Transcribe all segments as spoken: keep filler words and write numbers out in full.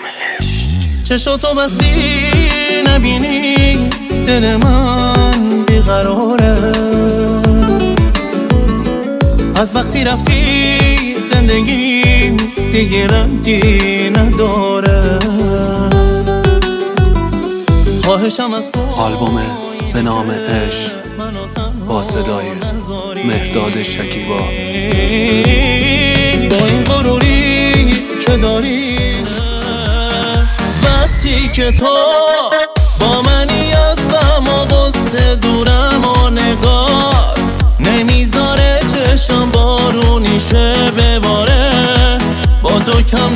چشاتو بستی نبینی دل من بیقراره، از وقتی رفتی زندگیم دیگه رنگی نداره. خواهشم از تو آلبوم به نام عشق با صدای مهرداد شکیبا. با این غروری که داری وقتی که تو با منی از غم و غصه دورم و نگات نمیذاره چشم بارونی شه بباره، با تو کم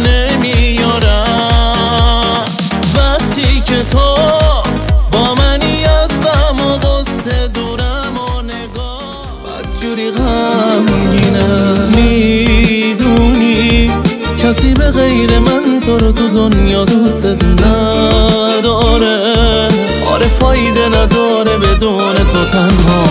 نمیارم. وقتی که تو با منی از غم و غصه دورم و نگاه بدجوری غمگینم، میدونی کسی به غیر من تو رو تو دنیا دوست نداره. آره فایده نداره بدون تو تنها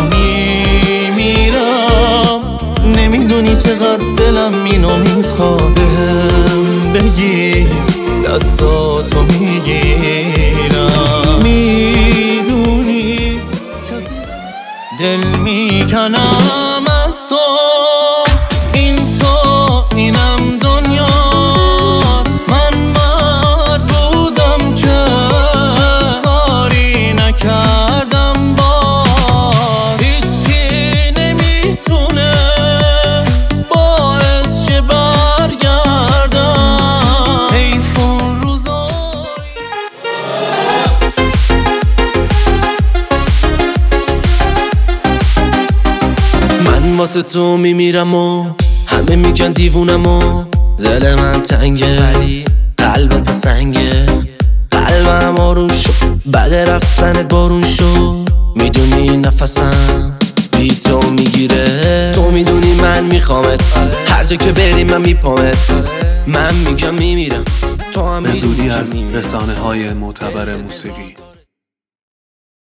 میمیرم. نمیدونی چقدر دلم اینو میخواد بهم بگی دستاتو میگیرم. میدونی کسی دل میکنم از تو، این تو اینم دنیات. من مرد بودم که کاری نکردم، با هیچی نمیتونه باعث شه برگردم. حیفون روزایی من واسه تو میمیرم و همه میگن دیوونم و دل من تنگه ولی قلبت سنگه. قلبم آروم شد بعد رفتنت بارون شد، میدونی نفسم بی تو میگیره. تو میدونی من میخوامت، هر جا که بری من میپامت. من میگم میمیرم، تو هم به زودی از رسانه های معتبر موسیقی